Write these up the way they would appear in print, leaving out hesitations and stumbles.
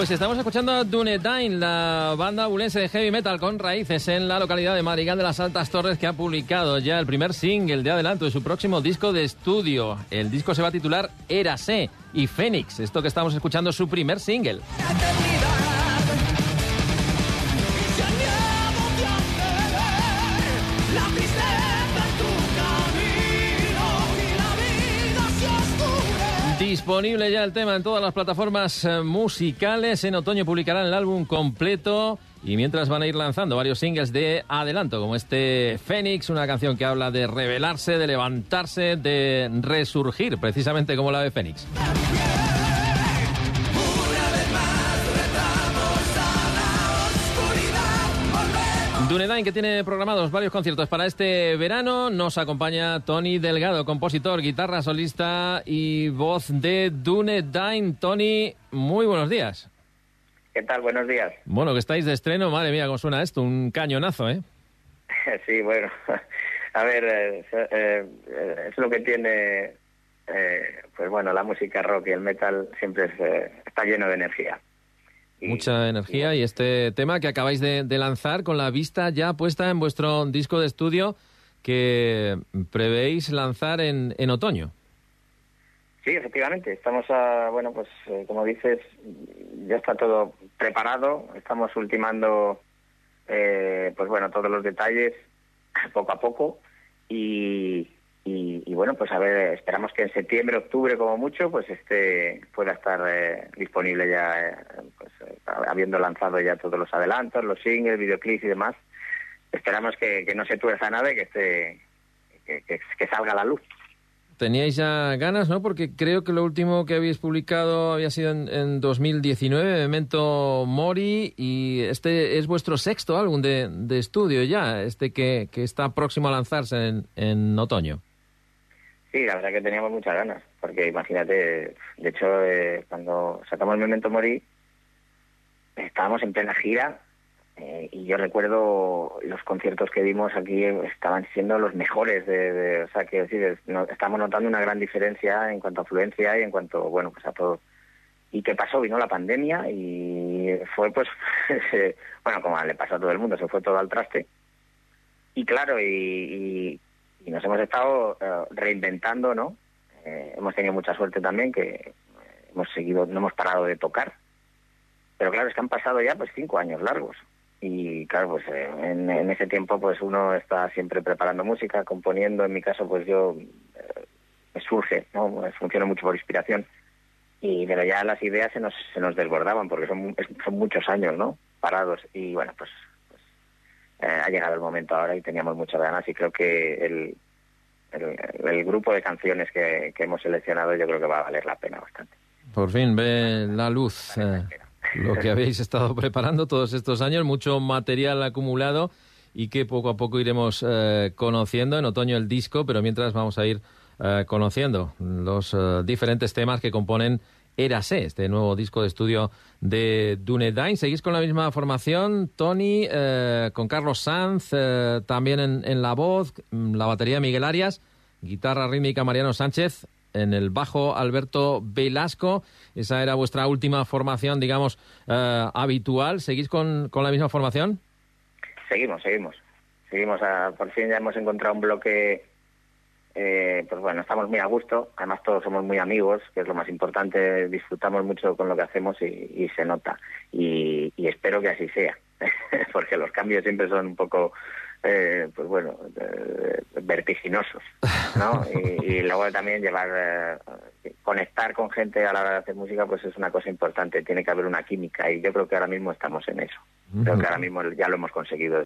Pues estamos escuchando a Dunedain, la banda abulense de heavy metal con raíces en la localidad de Madrigal de las Altas Torres, que ha publicado ya el primer single de adelanto de su próximo disco de estudio. El disco se va a titular Érase, y Fénix, esto que estamos escuchando, es su primer single. Disponible ya el tema en todas las plataformas musicales. En otoño publicarán el álbum completo y mientras van a ir lanzando varios singles de adelanto, como este Fénix, una canción que habla de rebelarse, de levantarse, de resurgir, precisamente como la de Fénix. Dunedain, que tiene programados varios conciertos para este verano. Nos acompaña Toni Delgado, compositor, guitarra solista y voz de Dunedain. Toni, muy buenos días. ¿Qué tal? Buenos días. Bueno, que estáis de estreno, madre mía, cómo suena esto, un cañonazo, ¿eh? Sí, bueno, a ver, es lo que tiene, pues bueno, la música rock y el metal siempre está lleno de energía. Mucha energía, y este tema que acabáis de lanzar con la vista ya puesta en vuestro disco de estudio que prevéis lanzar en otoño. Sí, efectivamente, estamos bueno, pues como dices, ya está todo preparado, estamos ultimando pues bueno, todos los detalles poco a poco y bueno, pues a ver, esperamos que en septiembre, octubre como mucho, pues pueda estar disponible ya, habiendo lanzado ya todos los adelantos, los singles, videoclips y demás. Esperamos que no se tuerza nada y que salga a la luz. Teníais ya ganas, ¿no? Porque creo que lo último que habéis publicado había sido en 2019, Memento Mori, y este es vuestro sexto álbum de estudio ya, que está próximo a lanzarse en otoño. Sí, la verdad que teníamos muchas ganas, porque imagínate, de hecho, cuando sacamos Memento Mori, estábamos en plena gira, y yo recuerdo los conciertos que dimos aquí estaban siendo los mejores, o sea, quiero decir, estamos notando una gran diferencia en cuanto a afluencia y en cuanto, bueno, pues a todo. ¿Y qué pasó? Vino la pandemia y fue, pues, bueno, como le pasó a todo el mundo, se fue todo al traste. Y claro, y nos hemos estado reinventando, ¿no? Hemos tenido mucha suerte también, que no hemos parado de tocar. Pero claro, es que han pasado ya pues 5 años largos. Y claro, pues en ese tiempo pues uno está siempre preparando música, componiendo. En mi caso, pues yo me surge, ¿no? Funciono mucho por inspiración. Pero ya las ideas se nos desbordaban, porque son muchos años, ¿no? Parados. Y bueno, pues ha llegado el momento ahora y teníamos muchas ganas, y creo que el grupo de canciones que hemos seleccionado, yo creo que va a valer la pena bastante. Por fin ve la luz lo que habéis estado preparando todos estos años, mucho material acumulado y que poco a poco iremos conociendo. En otoño el disco, pero mientras vamos a ir conociendo los diferentes temas que componen Érase, este nuevo disco de estudio de Dunedain. Seguís con la misma formación, Toni, con Carlos Sanz, también en la voz, la batería Miguel Arias, guitarra rítmica Mariano Sánchez, en el bajo Alberto Velasco. Esa era vuestra última formación, digamos, habitual. ¿Seguís con la misma formación? Seguimos. Por fin ya hemos encontrado un bloque. Pues bueno, estamos muy a gusto, además todos somos muy amigos, que es lo más importante, disfrutamos mucho con lo que hacemos y se nota, y espero que así sea, porque los cambios siempre son un poco, pues bueno, vertiginosos, ¿no? y luego también conectar con gente a la hora de hacer música, pues es una cosa importante, tiene que haber una química, y yo creo que ahora mismo estamos en eso, creo que ahora mismo ya lo hemos conseguido.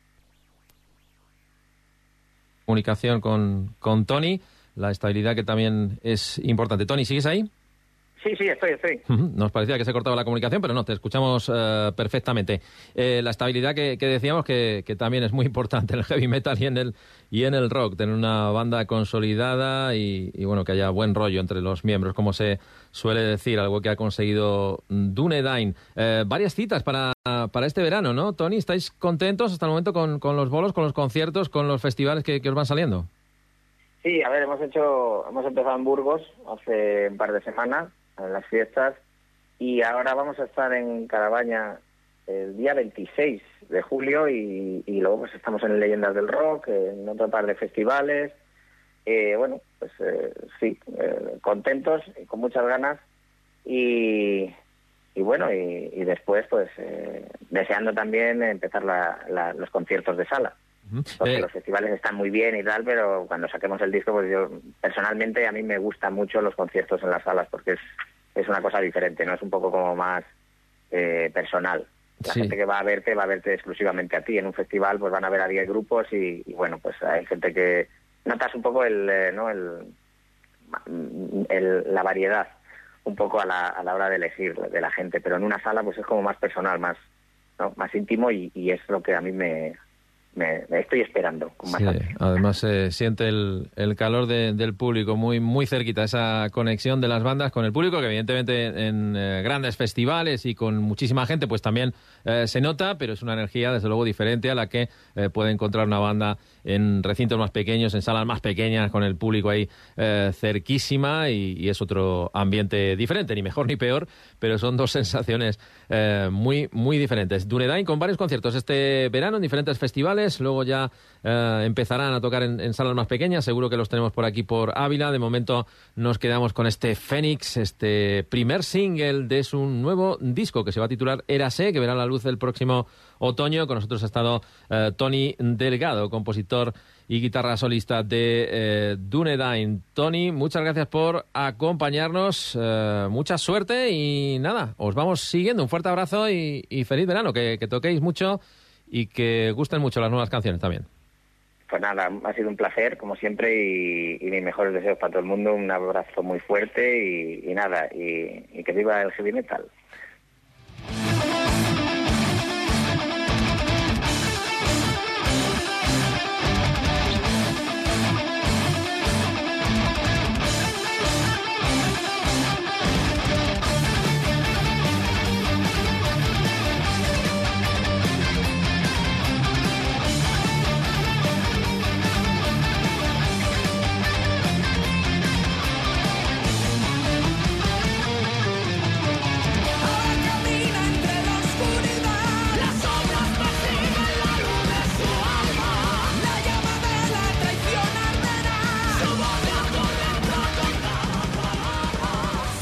Comunicación con Toni, la estabilidad que también es importante. Toni, ¿sigues ahí? Sí, estoy. Nos parecía que se cortaba la comunicación, pero no, te escuchamos perfectamente. La estabilidad que decíamos que también es muy importante en el heavy metal y en el rock, tener una banda consolidada y bueno, que haya buen rollo entre los miembros, como se suele decir, algo que ha conseguido Dunedain. Varias citas para este verano, ¿no, Toni? ¿Estáis contentos hasta el momento con los bolos, con los conciertos, con los festivales que os van saliendo? Sí, a ver, hemos empezado en Burgos hace un par de semanas, en las fiestas, y ahora vamos a estar en Carabaña el día 26 de julio y luego pues estamos en Leyendas del Rock, en otro par de festivales. Bueno, pues sí, contentos y con muchas ganas y bueno, y después pues deseando también empezar los conciertos de sala. Porque los festivales están muy bien y tal, pero cuando saquemos el disco, pues yo personalmente a mí me gustan mucho los conciertos en las salas porque es una cosa diferente, ¿no? Es un poco como más personal. La gente que va a verte exclusivamente a ti. En un festival pues van a ver a 10 grupos y bueno, pues hay gente que notas un poco la variedad un poco a la hora de elegir de la gente, pero en una sala pues es como más personal, más, ¿no? Más íntimo y es lo que a mí me estoy esperando con más ansia. Además se siente el calor del público muy muy cerquita, esa conexión de las bandas con el público, que evidentemente en grandes festivales y con muchísima gente pues también se nota, pero es una energía desde luego diferente a la que puede encontrar una banda en recintos más pequeños, en salas más pequeñas, con el público ahí cerquísima y es otro ambiente diferente, ni mejor ni peor, pero son dos sensaciones muy muy diferentes. Dunedain con varios conciertos este verano en diferentes festivales. Luego ya empezarán a tocar en salas más pequeñas, seguro que los tenemos por aquí por Ávila. De momento nos quedamos con este Fénix, este primer single de su nuevo disco que se va a titular Érase, que verá la luz el próximo otoño. Con nosotros ha estado Toni Delgado, compositor y guitarra solista de Dunedain. Toni, muchas gracias por acompañarnos, mucha suerte y nada, os vamos siguiendo. Un fuerte abrazo y feliz verano, que toquéis mucho y que gusten mucho las nuevas canciones también. Pues nada, ha sido un placer, como siempre, y mis mejores deseos para todo el mundo. Un abrazo muy fuerte y nada, y que viva el heavy metal.